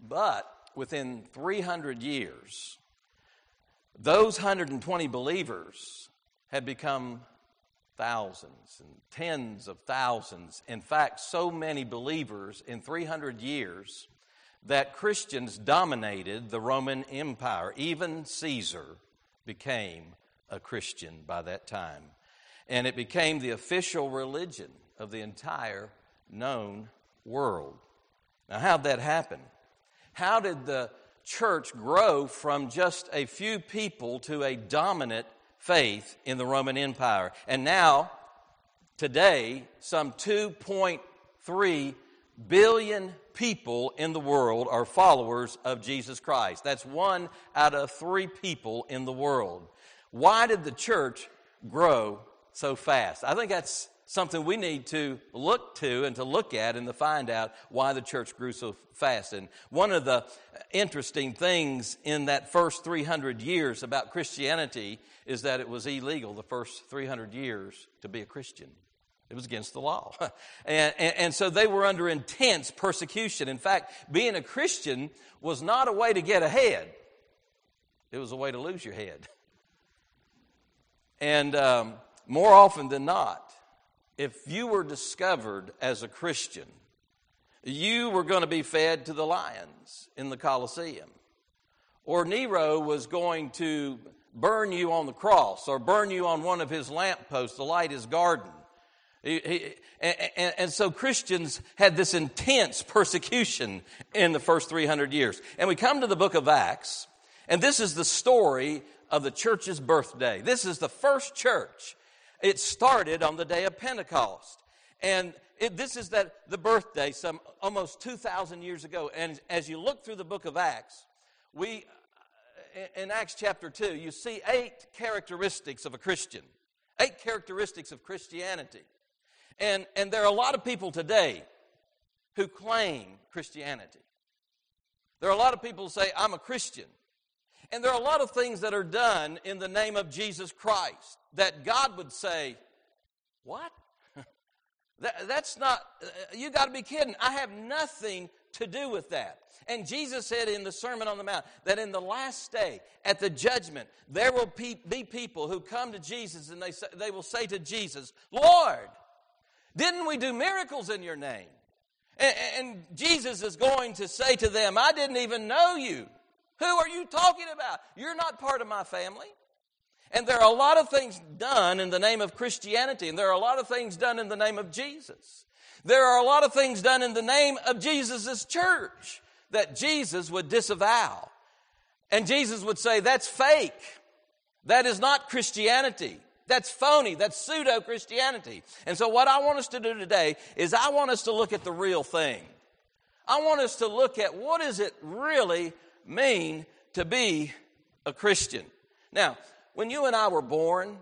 But within 300 years, those 120 believers had become thousands and tens of thousands. In fact, so many believers in 300 years that Christians dominated the Roman Empire. Even Caesar became a Christian by that time. And it became the official religion of the entire known world. Now, how'd that happen? How did the church grow from just a few people to a dominant faith in the Roman Empire? And now, today, some 2.3 billion people in the world are followers of Jesus Christ. That's 1 out of 3 people in the world. Why did the church grow so fast? I think that's something we need to look to and to look at and to find out why the church grew so fast. And one of the interesting things in that first 300 years about Christianity is that it was illegal the first 300 years to be a Christian. It was against the law. And so they were under intense persecution. In fact, being a Christian was not a way to get ahead. It was a way to lose your head. And more often than not, if you were discovered as a Christian, you were going to be fed to the lions in the Colosseum. Or Nero was going to burn you on the cross or burn you on one of his lampposts to light his garden. And so Christians had this intense persecution in the first 300 years. And we come to the book of Acts, and this is the story of the church's birthday. This is the first church. It started on the day of Pentecost. And this is the birthday some almost 2,000 years ago. And as you look through the book of Acts, in Acts chapter 2, you see 8 characteristics of a Christian. 8 characteristics of Christianity. And there are a lot of people today who claim Christianity. There are a lot of people who say, I'm a Christian. And there are a lot of things that are done in the name of Jesus Christ that God would say, what? That's not, you got to be kidding. I have nothing to do with that. And Jesus said in the Sermon on the Mount that in the last day, at the judgment, there will be people who come to Jesus and they will say to Jesus, Lord, didn't we do miracles in your name? And Jesus is going to say to them, I didn't even know you. Who are you talking about? You're not part of my family. And there are a lot of things done in the name of Christianity, and there are a lot of things done in the name of Jesus. There are a lot of things done in the name of Jesus' church that Jesus would disavow. And Jesus would say, that's fake. That is not Christianity. That's phony. That's pseudo-Christianity. And so what I want us to do today is I want us to look at the real thing. I want us to look at what does it really mean to be a Christian. Now, when you and I were born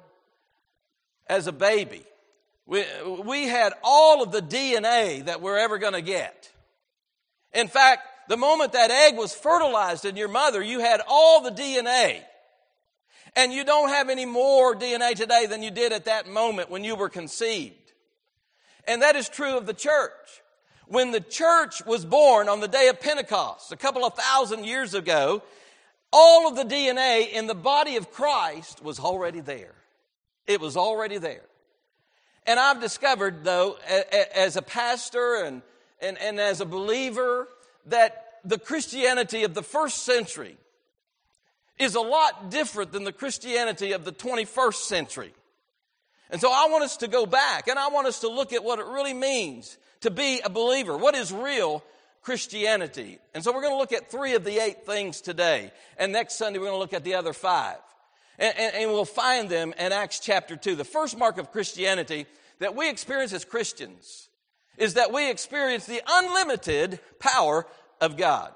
as a baby, we had all of the DNA that we're ever going to get. In fact, the moment that egg was fertilized in your mother, you had all the DNA. And you don't have any more DNA today than you did at that moment when you were conceived. And that is true of the church. When the church was born on the day of Pentecost, a couple of thousand years ago, all of the DNA in the body of Christ was already there. It was already there. And I've discovered, though, as a pastor and as a believer, that the Christianity of the first century is a lot different than the Christianity of the 21st century. And so I want us to go back and I want us to look at what it really means to be a believer. What is real Christianity? And so we're going to look at 3 of the 8 things today. And next Sunday we're going to look at the other 5. And we'll find them in Acts chapter 2. The first mark of Christianity that we experience as Christians is that we experience the unlimited power of God.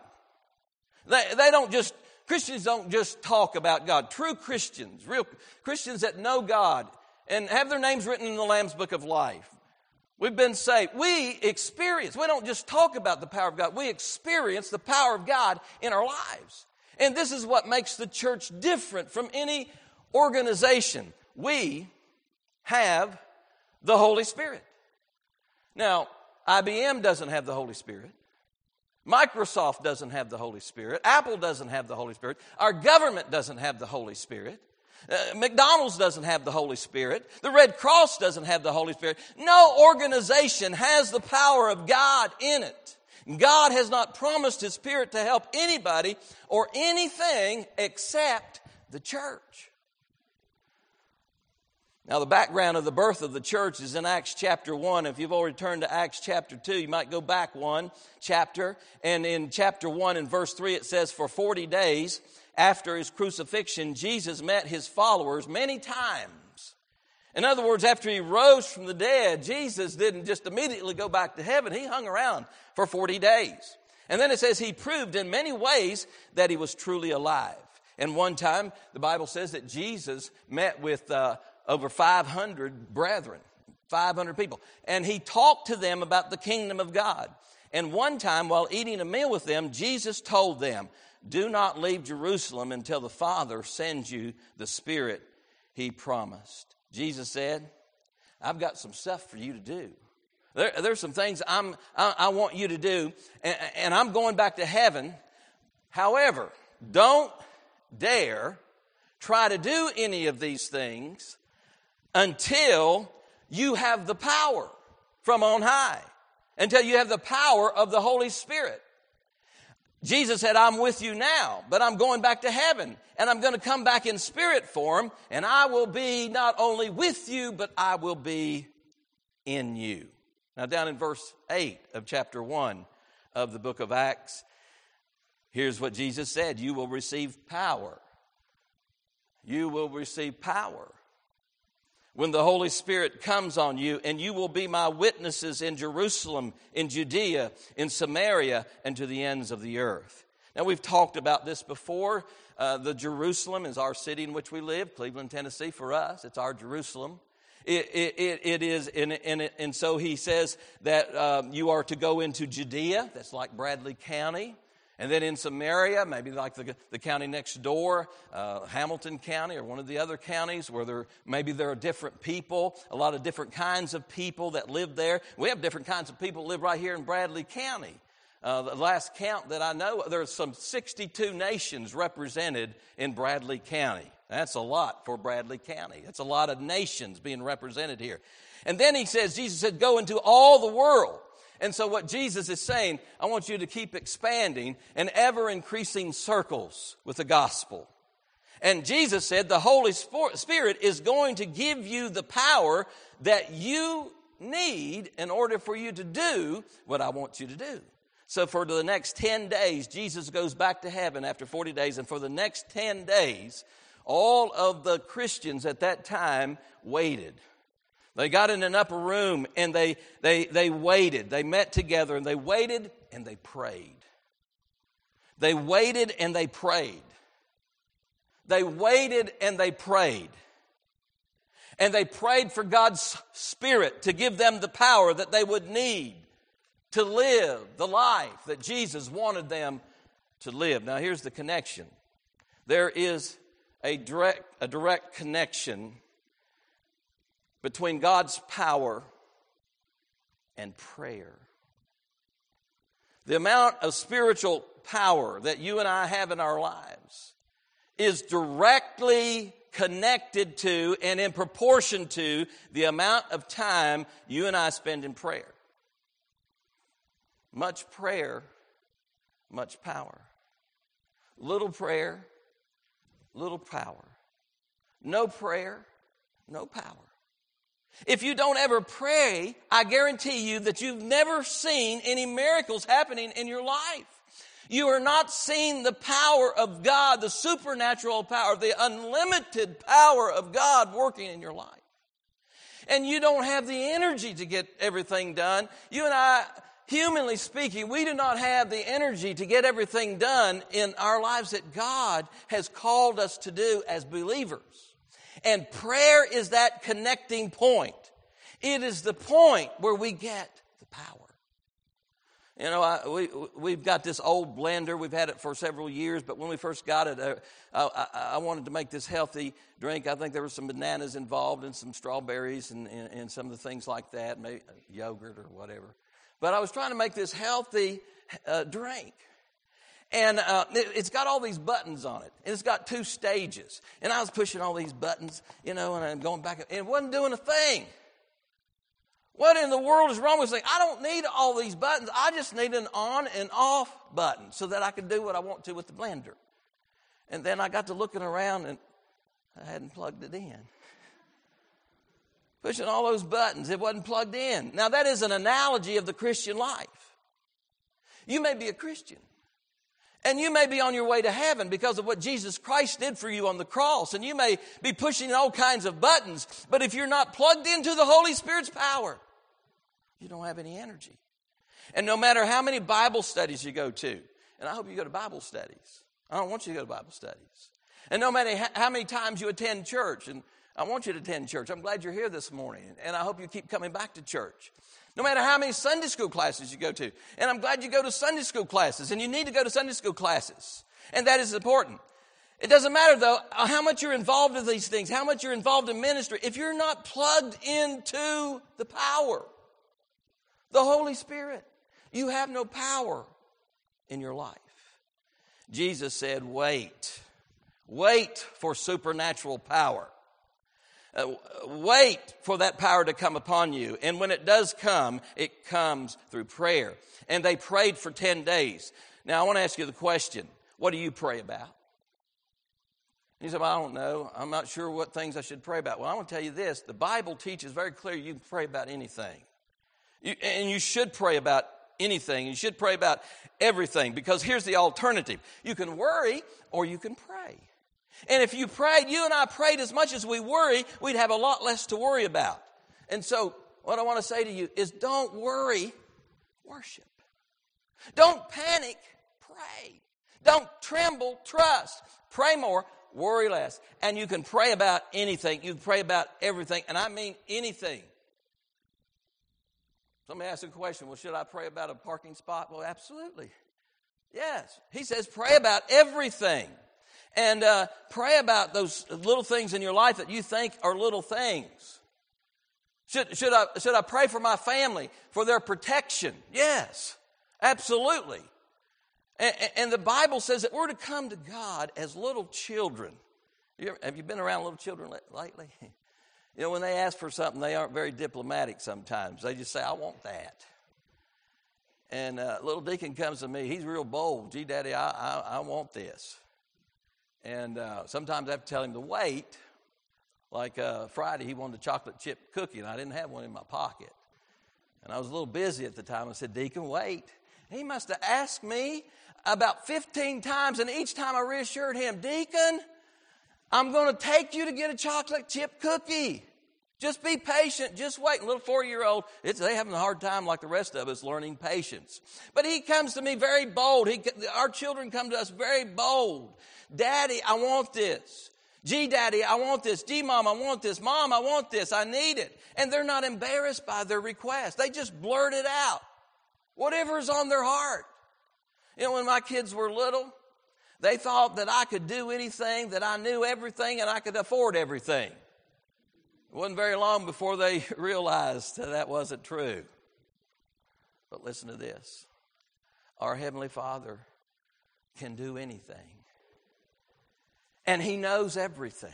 Christians don't just talk about God. True Christians, real Christians that know God and have their names written in the Lamb's Book of Life. We've been saved. We don't just talk about the power of God. We experience the power of God in our lives. And this is what makes the church different from any organization. We have the Holy Spirit. Now, IBM doesn't have the Holy Spirit. Microsoft doesn't have the Holy Spirit. Apple doesn't have the Holy Spirit. Our government doesn't have the Holy Spirit. McDonald's doesn't have the Holy Spirit. The Red Cross doesn't have the Holy Spirit. No organization has the power of God in it. God has not promised His Spirit to help anybody or anything except the church. Now, the background of the birth of the church is in Acts chapter 1. If you've already turned to Acts chapter 2, you might go back one chapter. And in chapter 1 and verse 3, it says, for 40 days after His crucifixion, Jesus met His followers many times. In other words, after He rose from the dead, Jesus didn't just immediately go back to heaven. He hung around for 40 days. And then it says He proved in many ways that He was truly alive. And one time, the Bible says that Jesus met with over 500 brethren, 500 people. And He talked to them about the kingdom of God. And one time, while eating a meal with them, Jesus told them, do not leave Jerusalem until the Father sends you the Spirit He promised. Jesus said, I've got some stuff for you to do. There's some things I want you to do, and I'm going back to heaven. However, don't dare try to do any of these things until you have the power from on high, until you have the power of the Holy Spirit. Jesus said, I'm with you now, but I'm going back to heaven, and I'm going to come back in spirit form, and I will be not only with you, but I will be in you. Now, down in verse 8 of chapter 1 of the book of Acts, here's what Jesus said, you will receive power. You will receive power when the Holy Spirit comes on you, and you will be my witnesses in Jerusalem, in Judea, in Samaria, and to the ends of the earth. Now, we've talked about this before. The Jerusalem is our city in which we live, Cleveland, Tennessee. For us, it's our Jerusalem. It is, and so he says that you are to go into Judea, that's like Bradley County. And then in Samaria, maybe like the county next door, Hamilton County or one of the other counties where there are different people, a lot of different kinds of people that live there. We have different kinds of people that live right here in Bradley County. The last count that I know, there's some 62 nations represented in Bradley County. That's a lot for Bradley County. That's a lot of nations being represented here. And then Jesus said, go into all the world. And so what Jesus is saying, I want you to keep expanding in ever-increasing circles with the gospel. And Jesus said the Holy Spirit is going to give you the power that you need in order for you to do what I want you to do. So for the next 10 days, Jesus goes back to heaven after 40 days. And for the next 10 days, all of the Christians at that time waited. They got in an upper room and they waited. They met together and they waited and they prayed. They waited and they prayed. They waited and they prayed. And they prayed for God's Spirit to give them the power that they would need to live the life that Jesus wanted them to live. Now here's the connection. There is a direct connection between God's power and prayer. The amount of spiritual power that you and I have in our lives is directly connected to and in proportion to the amount of time you and I spend in prayer. Much prayer, much power. Little prayer, little power. No prayer, no power. If you don't ever pray, I guarantee you that you've never seen any miracles happening in your life. You are not seeing the power of God, the supernatural power, the unlimited power of God working in your life. And you don't have the energy to get everything done. You and I, humanly speaking, we do not have the energy to get everything done in our lives that God has called us to do as believers. And prayer is that connecting point. It is the point where we get the power. You know, we've got this old blender. We've had it for several years, but when we first got it, I wanted to make this healthy drink. I think there were some bananas involved and some strawberries and some of the things like that, maybe yogurt or whatever. But I was trying to make this healthy drink. And it's got all these buttons on it. And it's got 2 stages. And I was pushing all these buttons, and I'm going back. And it wasn't doing a thing. What in the world is wrong with this thing? I don't need all these buttons. I just need an on and off button so that I can do what I want to with the blender. And then I got to looking around, and I hadn't plugged it in. Pushing all those buttons, it wasn't plugged in. Now, that is an analogy of the Christian life. You may be a Christian. And you may be on your way to heaven because of what Jesus Christ did for you on the cross. And you may be pushing all kinds of buttons. But if you're not plugged into the Holy Spirit's power, you don't have any energy. And no matter how many Bible studies you go to, and I hope you go to Bible studies. I don't want you to go to Bible studies. And no matter how many times you attend church, and I want you to attend church. I'm glad you're here this morning. And I hope you keep coming back to church. No matter how many Sunday school classes you go to. And I'm glad you go to Sunday school classes. And you need to go to Sunday school classes. And that is important. It doesn't matter, though, how much you're involved in these things, how much you're involved in ministry. If you're not plugged into the power, the Holy Spirit, you have no power in your life. Jesus said, wait. Wait for supernatural power. Wait for that power to come upon you. And when it does come, it comes through prayer. And they prayed for 10 days. Now, I want to ask you the question, what do you pray about? You say, well, I don't know. I'm not sure what things I should pray about. Well, I want to tell you this. The Bible teaches very clearly you can pray about anything. And you should pray about anything. You should pray about everything. Because here's the alternative. You can worry or you can pray. And if you prayed, you and I prayed as much as we worry, we'd have a lot less to worry about. And so what I want to say to you is don't worry, worship. Don't panic, pray. Don't tremble, trust. Pray more, worry less. And you can pray about anything. You can pray about everything. And I mean anything. Somebody asked a question, well, should I pray about a parking spot? Well, absolutely. Yes. He says pray about everything. And pray about those little things in your life that you think are little things. Should I pray for my family, for their protection? Yes, absolutely. And the Bible says that we're to come to God as little children. Have you been around little children lately? When they ask for something, they aren't very diplomatic sometimes. They just say, I want that. And little Deacon comes to me. He's real bold. Gee, Daddy, I want this. And sometimes I have to tell him to wait. Like Friday, he wanted a chocolate chip cookie, and I didn't have one in my pocket. And I was a little busy at the time. I said, Deacon, wait. He must have asked me about 15 times, and each time I reassured him, Deacon, I'm going to take you to get a chocolate chip cookie. Just be patient. Just wait. A little 4-year-old, they're having a hard time like the rest of us learning patience. But he comes to me very bold. Our children come to us very bold. Daddy, I want this. Gee, Daddy, I want this. Gee, Mom, I want this. Mom, I want this. I need it. And they're not embarrassed by their request. They just blurt it out. Whatever is on their heart. When my kids were little, they thought that I could do anything, that I knew everything, and I could afford everything. It wasn't very long before they realized that wasn't true. But listen to this. Our Heavenly Father can do anything. And He knows everything.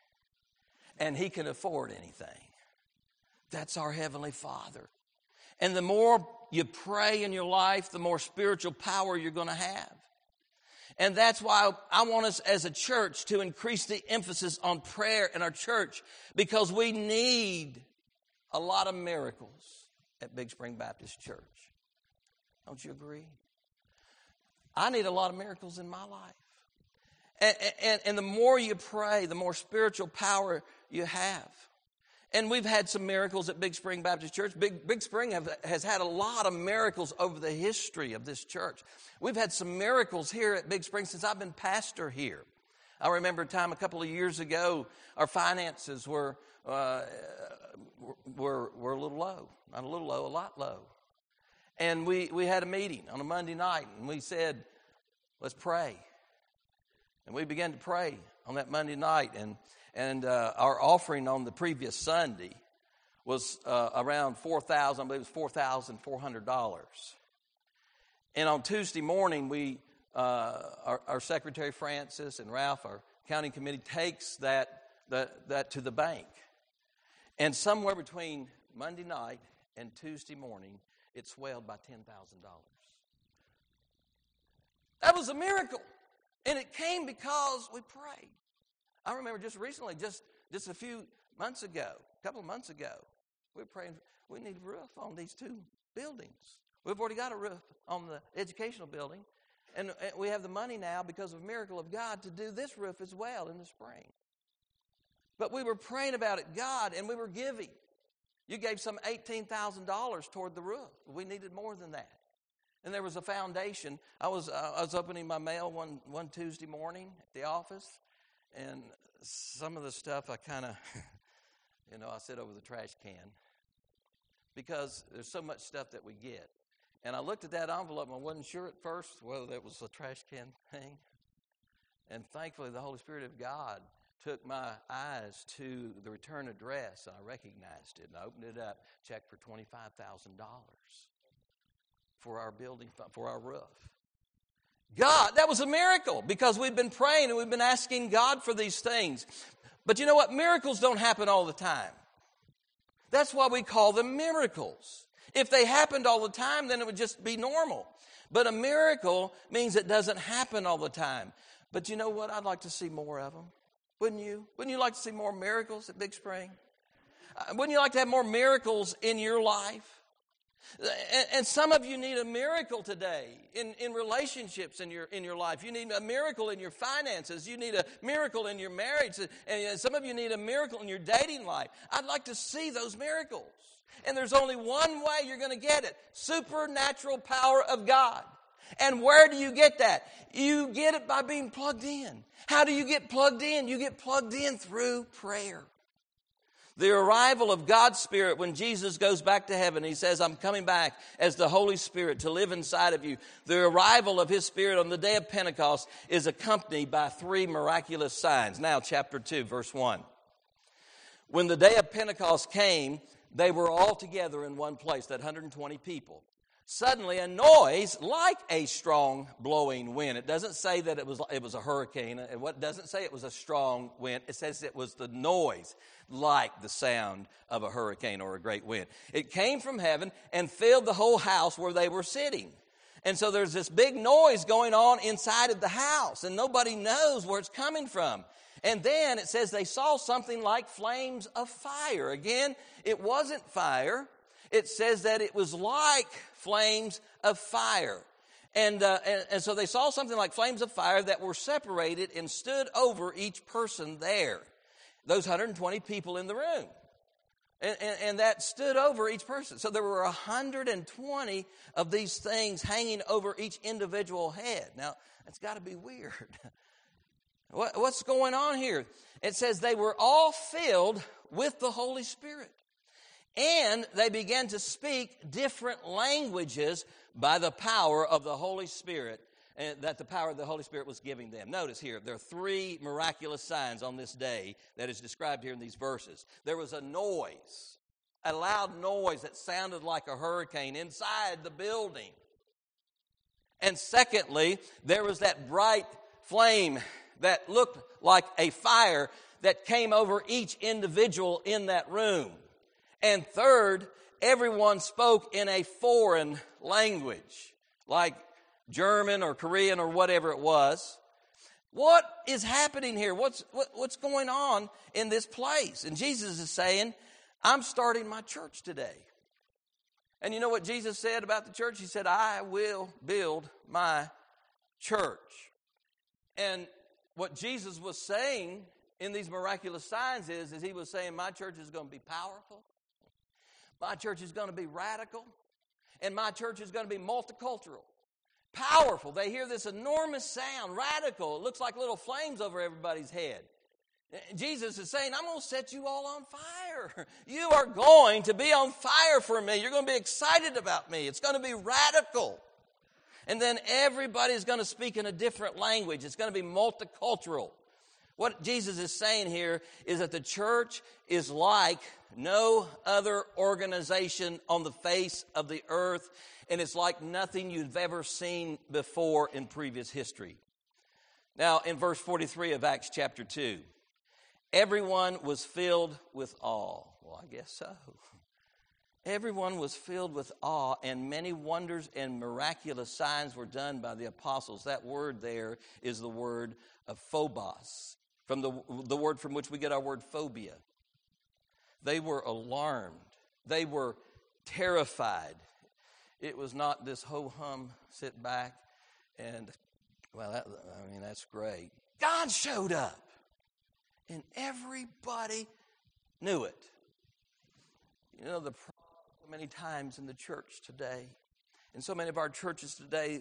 And He can afford anything. That's our Heavenly Father. And the more you pray in your life, the more spiritual power you're going to have. And that's why I want us as a church to increase the emphasis on prayer in our church, because we need a lot of miracles at Big Spring Baptist Church. Don't you agree? I need a lot of miracles in my life. And the more you pray, the more spiritual power you have. And we've had some miracles at Big Spring Baptist Church. Big Spring has had a lot of miracles over the history of this church. We've had some miracles here at Big Spring since I've been pastor here. I remember a time a couple of years ago, our finances were a little low. Not a little low, a lot low. And we had a meeting on a Monday night, and we said, let's pray. And we began to pray on that Monday night, and our offering on the previous Sunday was around $4,000. I believe it was $4,400. And on Tuesday morning, our Secretary Francis and Ralph, our county committee, takes that to the bank. And somewhere between Monday night and Tuesday morning, it swelled by $10,000. That was a miracle. And it came because we prayed. I remember just recently, just a few months ago, a couple of months ago, we were praying, we need a roof on these two buildings. We've already got a roof on the educational building. And we have the money now, because of a miracle of God, to do this roof as well in the spring. But we were praying about it, God, and we were giving. You gave some $18,000 toward the roof. We needed more than that. And there was a foundation. I was opening my mail one Tuesday morning at the office, and some of the stuff I kind of, I sit over the trash can, because there's so much stuff that we get. And I looked at that envelope, and I wasn't sure at first whether that was a trash can thing. And thankfully, the Holy Spirit of God took my eyes to the return address, and I recognized it, and I opened it up, checked for $25,000 for our building, for our roof. God, that was a miracle, because we've been praying and we've been asking God for these things. But you know what? Miracles don't happen all the time. That's why we call them miracles. If they happened all the time, then it would just be normal. But a miracle means it doesn't happen all the time. But you know what? I'd like to see more of them. Wouldn't you? Wouldn't you like to see more miracles at Big Spring? Wouldn't you like to have more miracles in your life? And some of you need a miracle today in relationships in your life. You need a miracle in your finances. You need a miracle in your marriage. And some of you need a miracle in your dating life. I'd like to see those miracles. And there's only one way you're going to get it: supernatural power of God. And where do you get that? You get it by being plugged in. How do you get plugged in? You get plugged in through prayer. The arrival of God's Spirit, when Jesus goes back to heaven, He says, I'm coming back as the Holy Spirit to live inside of you. The arrival of His Spirit on the day of Pentecost is accompanied by 3 miraculous signs. Now, chapter 2, verse 1. When the day of Pentecost came, they were all together in one place, that 120 people. Suddenly, a noise like a strong blowing wind. It doesn't say that it was a hurricane. It doesn't say it was a strong wind. It says it was the noise like the sound of a hurricane or a great wind. It came from heaven and filled the whole house where they were sitting. And so there's this big noise going on inside of the house, and nobody knows where it's coming from. And then it says they saw something like flames of fire. Again, it wasn't fire. It says that it was like flames of fire. And so they saw something like flames of fire that were separated and stood over each person there. Those 120 people in the room. And that stood over each person. So there were 120 of these things hanging over each individual head. Now, that's got to be weird. What's going on here? It says they were all filled with the Holy Spirit. And they began to speak different languages by the power of the Holy Spirit, and that the power of the Holy Spirit was giving them. Notice here, there are 3 miraculous signs on this day that is described here in these verses. There was a noise, a loud noise that sounded like a hurricane inside the building. And secondly, there was that bright flame that looked like a fire that came over each individual in that room. And third, everyone spoke in a foreign language, like German or Korean or whatever it was. What is happening here? What's going on in this place? And Jesus is saying, I'm starting my church today. And you know what Jesus said about the church? He said, I will build my church. And what Jesus was saying in these miraculous signs is He was saying, my church is going to be powerful. My church is going to be radical. And my church is going to be multicultural. Powerful. They hear this enormous sound, radical. It looks like little flames over everybody's head. Jesus is saying, I'm going to set you all on fire. You are going to be on fire for me. You're going to be excited about me. It's going to be radical. And then everybody's going to speak in a different language. It's going to be multicultural. What Jesus is saying here is that the church is like no other organization on the face of the earth, and it's like nothing you've ever seen before in previous history. Now, in verse 43 of Acts chapter 2, everyone was filled with awe. Well, I guess so. Everyone was filled with awe, and many wonders and miraculous signs were done by the apostles. That word there is the word of phobos, from the word from which we get our word phobia. They were alarmed. They were terrified. It was not this ho-hum, sit back, and, well, that's great. God showed up, and everybody knew it. You know, the problem many times in the church today, in so many of our churches today,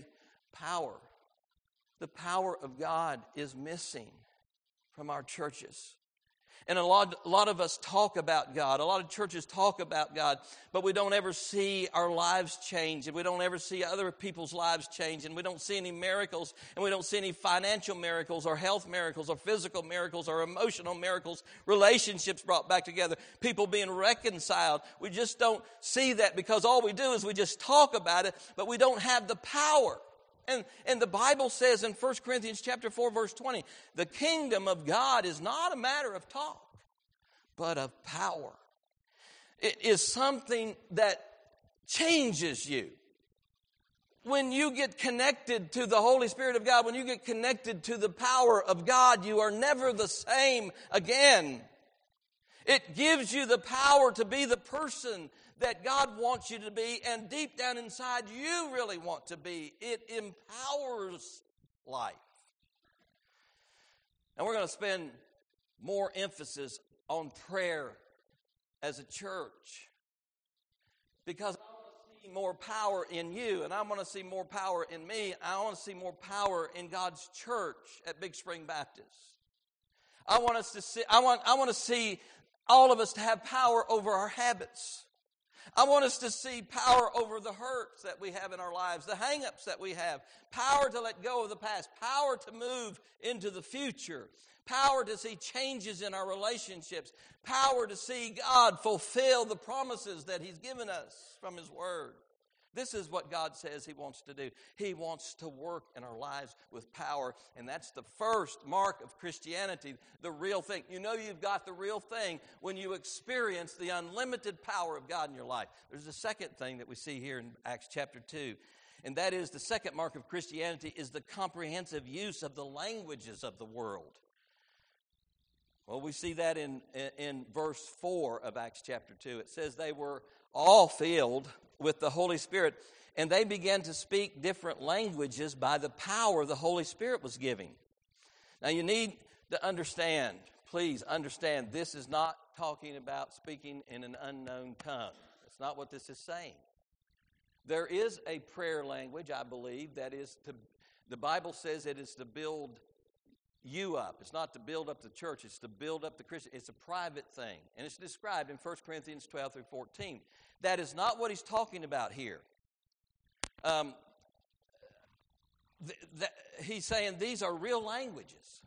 the power of God is missing from our churches. And a lot of us talk about God. A lot of churches talk about God, but we don't ever see our lives change, and we don't ever see other people's lives change, and we don't see any miracles, and we don't see any financial miracles or health miracles or physical miracles or emotional miracles, relationships brought back together, people being reconciled. We just don't see that because all we do is we just talk about it, but we don't have the power. And the Bible says in 1 Corinthians chapter 4, verse 20, the kingdom of God is not a matter of talk, but of power. It is something that changes you. When you get connected to the Holy Spirit of God, when you get connected to the power of God, you are never the same again. It gives you the power to be the person that God wants you to be, and deep down inside you really want to be. It empowers life. And we're going to spend more emphasis on prayer as a church, because I want to see more power in you, and I want to see more power in me. I want to see more power in God's church at Big Spring Baptist. I want to see all of us to have power over our habits. I want us to see power over the hurts that we have in our lives, the hang-ups that we have, power to let go of the past, power to move into the future, power to see changes in our relationships, power to see God fulfill the promises that He's given us from His Word. This is what God says He wants to do. He wants to work in our lives with power, and that's the first mark of Christianity, the real thing. You know you've got the real thing when you experience the unlimited power of God in your life. There's a second thing that we see here in Acts chapter 2, and that is the second mark of Christianity is the comprehensive use of the languages of the world. Well, we see that in verse 4 of Acts chapter 2. It says they were all filled with the Holy Spirit, and they began to speak different languages by the power the Holy Spirit was giving. Now you need to understand, please understand, this is not talking about speaking in an unknown tongue. That's not what this is saying. There is a prayer language, I believe, that is the Bible says it is to build you up. It's not to build up the church. It's to build up the Christian. It's a private thing. And it's described in 1 Corinthians 12 through 14. That is not what he's talking about here. He's saying these are real languages.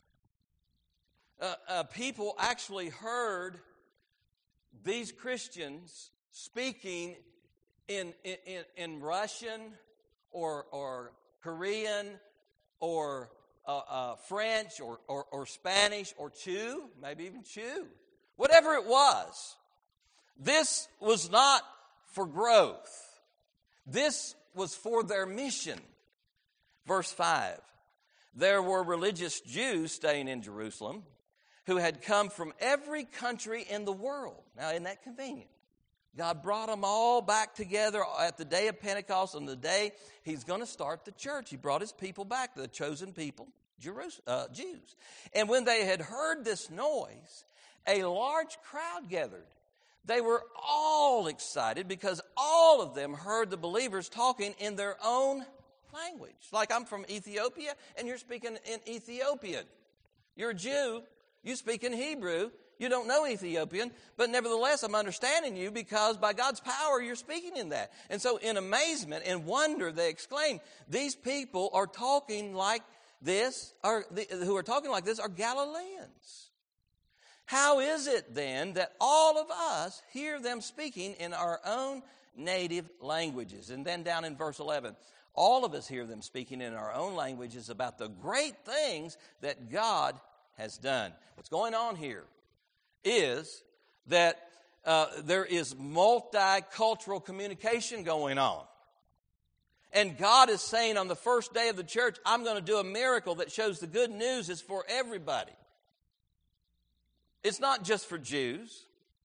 People actually heard these Christians speaking in Russian or Korean or French or Spanish or Chew, maybe even Chew, whatever it was. This was not for growth. This was for their mission. Verse 5, there were religious Jews staying in Jerusalem who had come from every country in the world. Now, isn't that convenient? God brought them all back together at the day of Pentecost, on the day He's going to start the church. He brought His people back, the chosen people, Jews. And when they had heard this noise, a large crowd gathered. They were all excited because all of them heard the believers talking in their own language. Like I'm from Ethiopia and you're speaking in Ethiopian. You're a Jew, you speak in Hebrew. You don't know Ethiopian, but nevertheless I'm understanding you because by God's power you're speaking in that. And so in amazement and wonder they exclaim, these people are talking like who are talking like this are Galileans. How is it then that all of us hear them speaking in our own native languages? And then down in verse 11, all of us hear them speaking in our own languages about the great things that God has done. What's going on here is that there is multicultural communication going on. And God is saying on the first day of the church, I'm going to do a miracle that shows the good news is for everybody. It's not just for Jews.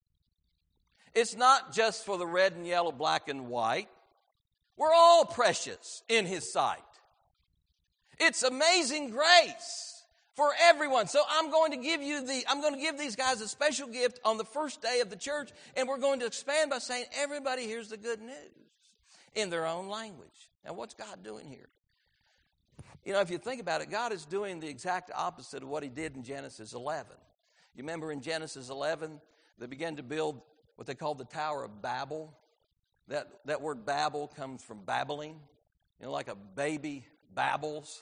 It's not just for the red and yellow, black and white. We're all precious in His sight. It's amazing grace for everyone. So I'm going to give these guys a special gift on the first day of the church, and we're going to expand by saying everybody hears the good news in their own language. Now, what's God doing here? You know, if you think about it, God is doing the exact opposite of what He did in Genesis 11. You remember in Genesis 11, they began to build what they called the Tower of Babel. That word Babel comes from babbling, like a baby babbles,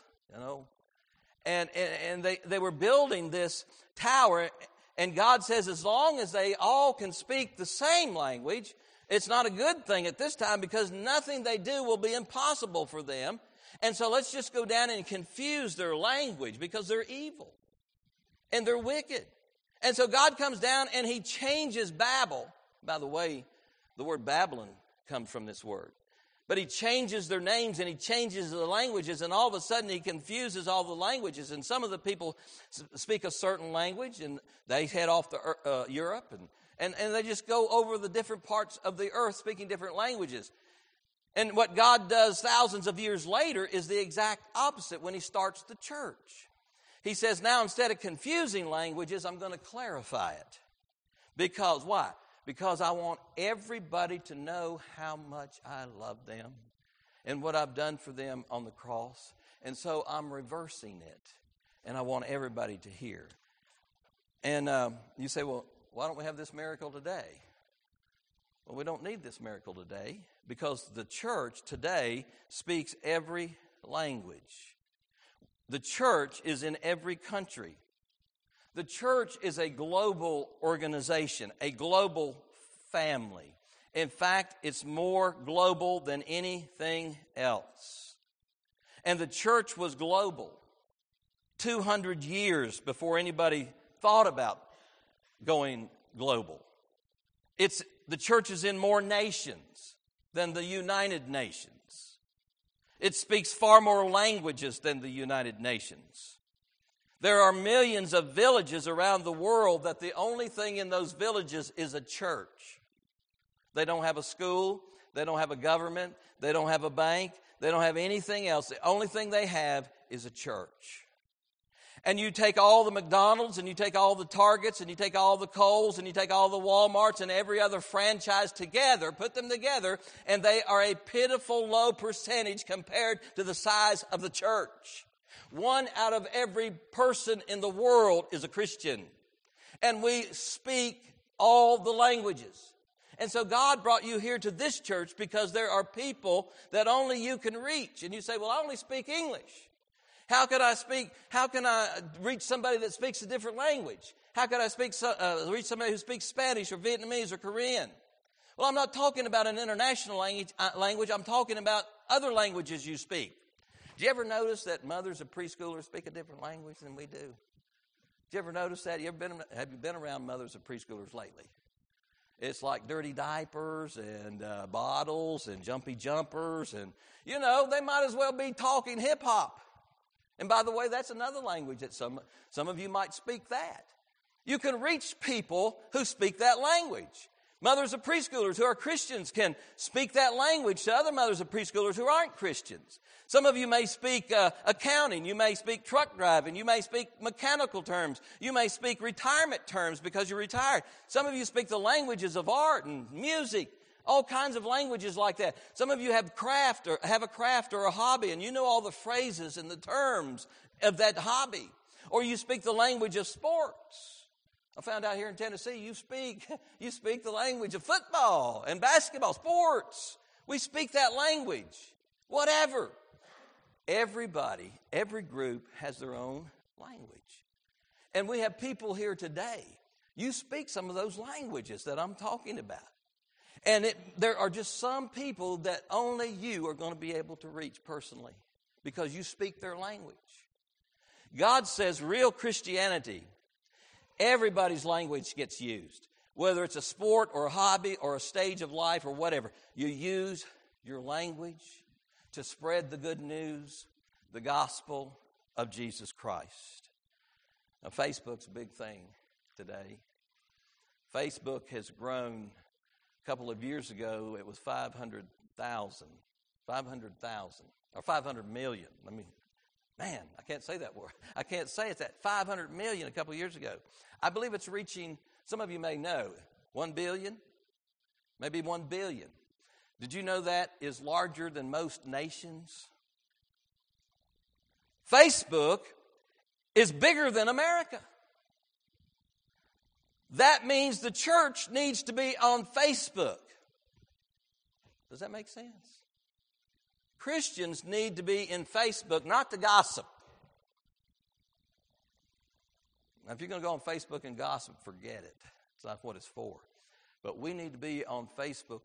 And they were building this tower, and God says as long as they all can speak the same language, it's not a good thing at this time because nothing they do will be impossible for them. And so let's just go down and confuse their language because they're evil and they're wicked. And so God comes down and He changes Babel. By the way, the word Babylon comes from this word. But He changes their names and He changes the languages, and all of a sudden He confuses all the languages. And some of the people speak a certain language and they head off to Europe and they just go over the different parts of the earth speaking different languages. And what God does thousands of years later is the exact opposite when He starts the church. He says, now instead of confusing languages, I'm going to clarify it. Because why? Because I want everybody to know how much I love them and what I've done for them on the cross. And so I'm reversing it. And I want everybody to hear. And you say, well, why don't we have this miracle today? Well, we don't need this miracle today because the church today speaks every language. The church is in every country. The church is a global organization, a global family. In fact, it's more global than anything else. And the church was global 200 years before anybody thought about going global. The church is in more nations than the United Nations. It speaks far more languages than the United Nations. There are millions of villages around the world that the only thing in those villages is a church. They don't have a school. They don't have a government. They don't have a bank. They don't have anything else. The only thing they have is a church. And you take all the McDonald's and you take all the Targets and you take all the Kohl's and you take all the Walmarts and every other franchise together, put them together, and they are a pitiful low percentage compared to the size of the church. 1 out of every person in the world is a Christian. And we speak all the languages. And so God brought you here to this church because there are people that only you can reach. And you say, well, I only speak English. How can I reach somebody that speaks a different language? How can I reach somebody who speaks Spanish or Vietnamese or Korean? Well, I'm not talking about an international language. I'm talking about other languages you speak. Do you ever notice that mothers of preschoolers speak a different language than we do? Did you ever notice that? Have you been around mothers of preschoolers lately? It's like dirty diapers and bottles and jumpy jumpers. And, they might as well be talking hip-hop. And by the way, that's another language that some of you might speak that. You can reach people who speak that language. Mothers of preschoolers who are Christians can speak that language to other mothers of preschoolers who aren't Christians. Some of you may speak accounting. You may speak truck driving. You may speak mechanical terms. You may speak retirement terms because you're retired. Some of you speak the languages of art and music. All kinds of languages like that. Some of you have a craft or a hobby, and you know all the phrases and the terms of that hobby. Or you speak the language of sports. I found out here in Tennessee, you speak the language of football and basketball, sports. We speak that language. Whatever. Everybody, every group has their own language. And we have people here today. You speak some of those languages that I'm talking about. And there are just some people that only you are going to be able to reach personally because you speak their language. God says real Christianity, everybody's language gets used. Whether it's a sport or a hobby or a stage of life or whatever, you use your language to spread the good news, the gospel of Jesus Christ. Now, Facebook's a big thing today. Facebook has grown. A couple of years ago, it was 500,000, or 500 million. I can't say that word. I can't say it's at 500 million a couple of years ago. I believe it's reaching, some of you may know, 1 billion, maybe 1 billion. Did you know that is larger than most nations? Facebook is bigger than America. That means the church needs to be on Facebook. Does that make sense? Christians need to be in Facebook, not to gossip. Now, if you're going to go on Facebook and gossip, forget it. It's not what it's for. But we need to be on Facebook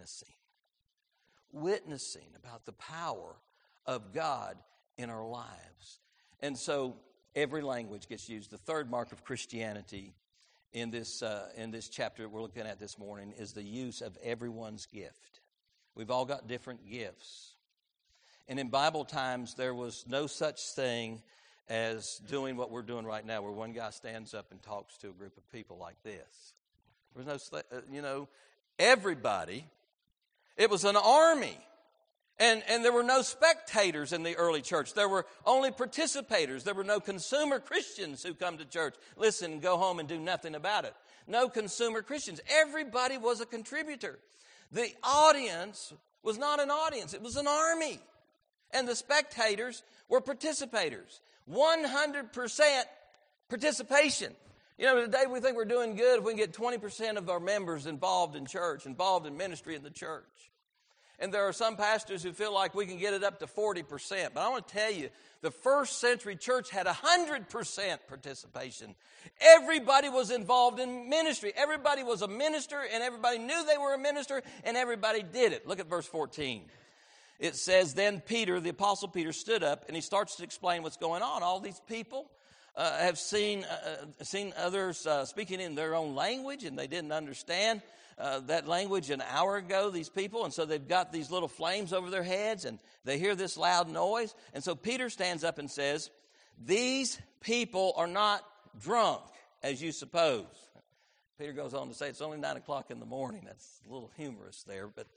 witnessing about the power of God in our lives. And so every language gets used. The third mark of Christianity in this chapter we're looking at this morning is the use of everyone's gift. We've all got different gifts. And in Bible times, there was no such thing as doing what we're doing right now, where one guy stands up and talks to a group of people like this. There was no, everybody. It was an army. And there were no spectators in the early church. There were only participators. There were no consumer Christians who come to church, listen, and go home and do nothing about it. No consumer Christians. Everybody was a contributor. The audience was not an audience. It was an army. And the spectators were participators. 100% participation. You know, today we think we're doing good if we can get 20% of our members involved in church, involved in ministry in the church. And there are some pastors who feel like we can get it up to 40%. But I want to tell you, the first century church had 100% participation. Everybody was involved in ministry. Everybody was a minister, and everybody knew they were a minister, and everybody did it. Look at verse 14. It says, then Peter, the Apostle Peter, stood up, and he starts to explain what's going on. All these people have seen others speaking in their own language, and they didn't understand that language an hour ago, these people. And so they've got these little flames over their heads, and they hear this loud noise. And so Peter stands up and says, these people are not drunk, as you suppose. Peter goes on to say, it's only 9 o'clock in the morning. That's a little humorous there, but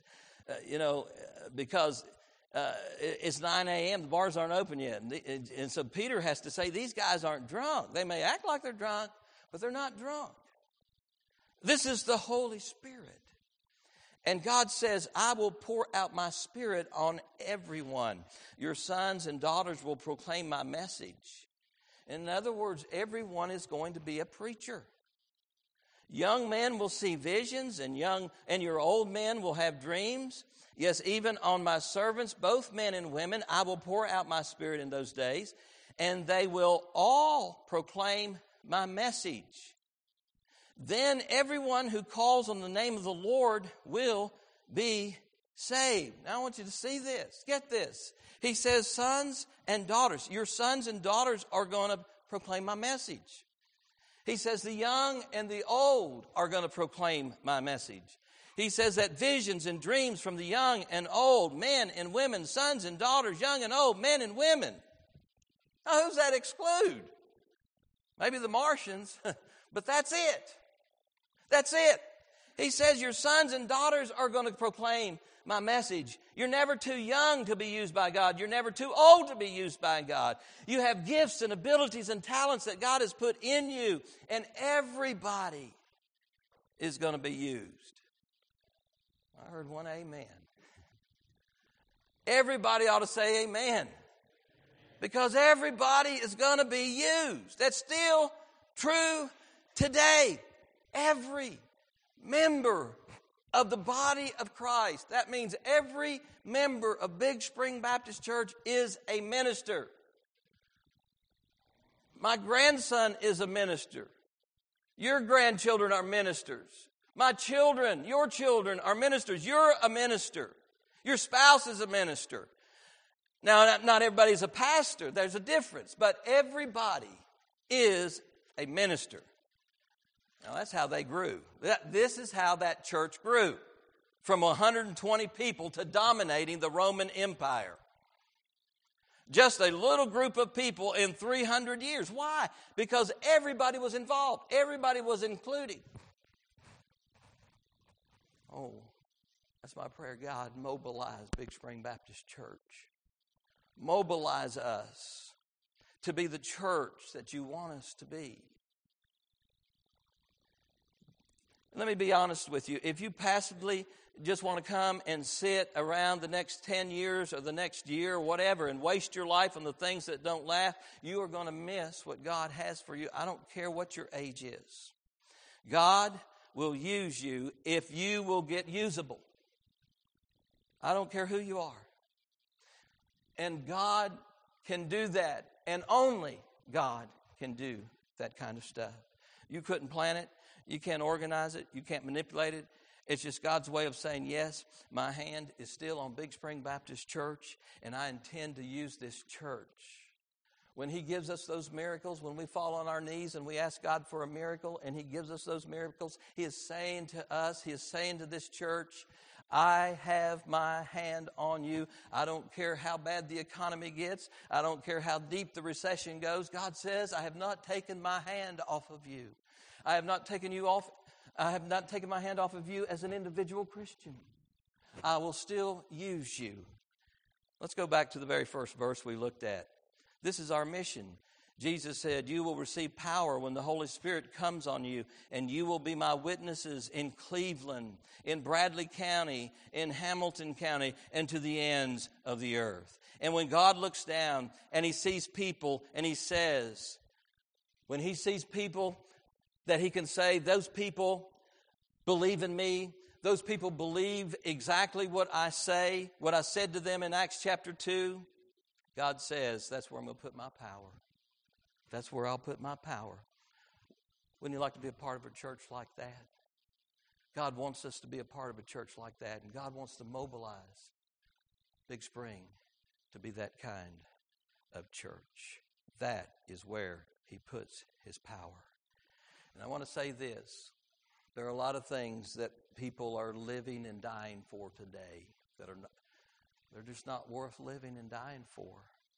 because it's 9 a.m., the bars aren't open yet. And so Peter has to say, these guys aren't drunk. They may act like they're drunk, but they're not drunk. This is the Holy Spirit. And God says, I will pour out my Spirit on everyone. Your sons and daughters will proclaim my message. In other words, everyone is going to be a preacher. Young men will see visions, and your old men will have dreams. Yes, even on my servants, both men and women, I will pour out my Spirit in those days, and they will all proclaim my message. Then everyone who calls on the name of the Lord will be saved. Now I want you to see this. Get this. He says, sons and daughters. Your sons and daughters are going to proclaim my message. He says the young and the old are going to proclaim my message. He says that visions and dreams from the young and old, men and women, sons and daughters, young and old, men and women. Now, who's that exclude? Maybe the Martians, but that's it. That's it. He says your sons and daughters are going to proclaim my message. You're never too young to be used by God. You're never too old to be used by God. You have gifts and abilities and talents that God has put in you, and everybody is going to be used. I heard one amen. Everybody ought to say amen, because everybody is going to be used. That's still true today. Every member of the body of Christ. That means every member of Big Spring Baptist Church is a minister. My grandson is a minister. Your grandchildren are ministers. My children, your children are ministers. You're a minister. Your spouse is a minister. Now, not everybody's a pastor. There's a difference. But everybody is a minister. Now, that's how they grew. This is how that church grew. From 120 people to dominating the Roman Empire. Just a little group of people in 300 years. Why? Because everybody was involved. Everybody was included. Oh, that's my prayer. God, mobilize Big Spring Baptist Church. Mobilize us to be the church that you want us to be. Let me be honest with you. If you passively just want to come and sit around the next 10 years or the next year or whatever and waste your life on the things that don't last, you are going to miss what God has for you. I don't care what your age is. God will use you if you will get usable. I don't care who you are. And God can do that. And only God can do that kind of stuff. You couldn't plan it. You can't organize it. You can't manipulate it. It's just God's way of saying, yes, my hand is still on Big Spring Baptist Church, and I intend to use this church. When He gives us those miracles, when we fall on our knees and we ask God for a miracle, and He gives us those miracles, He is saying to us, He is saying to this church, I have my hand on you. I don't care how bad the economy gets. I don't care how deep the recession goes. God says, I have not taken my hand off of you. I have not taken my hand off of you as an individual Christian. I will still use you. Let's go back to the very first verse we looked at. This is our mission. Jesus said, you will receive power when the Holy Spirit comes on you, and you will be my witnesses in Cleveland, in Bradley County, in Hamilton County, and to the ends of the earth. And when God looks down and He sees people and He says, when He sees people that He can say, those people believe in me, those people believe exactly what I say, what I said to them in Acts chapter 2, God says, that's where I'm going to put my power. That's where I'll put my power. Wouldn't you like to be a part of a church like that? God wants us to be a part of a church like that, and God wants to mobilize Big Spring to be that kind of church. That is where He puts His power. And I want to say this. There are a lot of things that people are living and dying for today that they're just not worth living and dying for.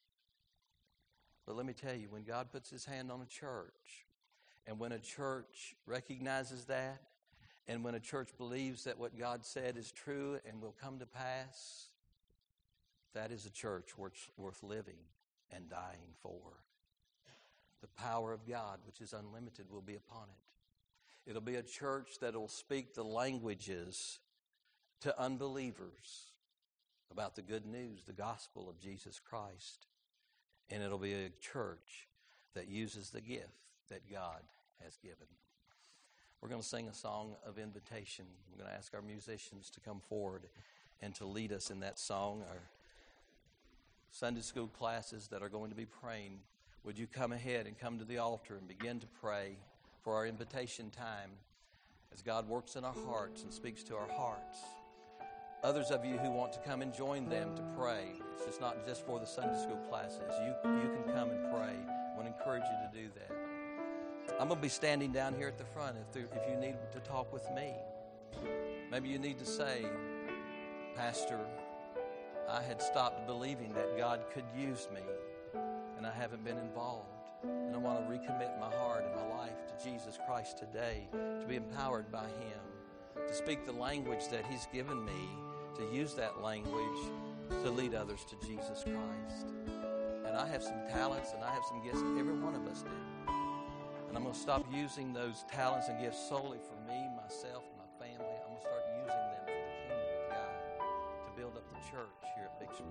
But let me tell you, when God puts His hand on a church, and when a church recognizes that, and when a church believes that what God said is true and will come to pass, that is a church worth living and dying for. The power of God, which is unlimited, will be upon it. It'll be a church that will speak the languages to unbelievers about the good news, the gospel of Jesus Christ. And it'll be a church that uses the gift that God has given. We're going to sing a song of invitation. We're going to ask our musicians to come forward and to lead us in that song. Our Sunday school classes that are going to be praying, would you come ahead and come to the altar and begin to pray for our invitation time as God works in our hearts and speaks to our hearts. Others of you who want to come and join them to pray, it's just not just for the Sunday school classes. You can come and pray. I want to encourage you to do that. I'm going to be standing down here at the front if you need to talk with me. Maybe you need to say, Pastor, I had stopped believing that God could use me, and I haven't been involved. And I want to recommit my heart and my life to Jesus Christ today, to be empowered by Him, to speak the language that He's given me, to use that language to lead others to Jesus Christ. And I have some talents and I have some gifts, every one of us do. And I'm going to stop using those talents and gifts solely for me, myself, and my family. I'm going to start using them for the kingdom of God to build up the church here at Big Spring.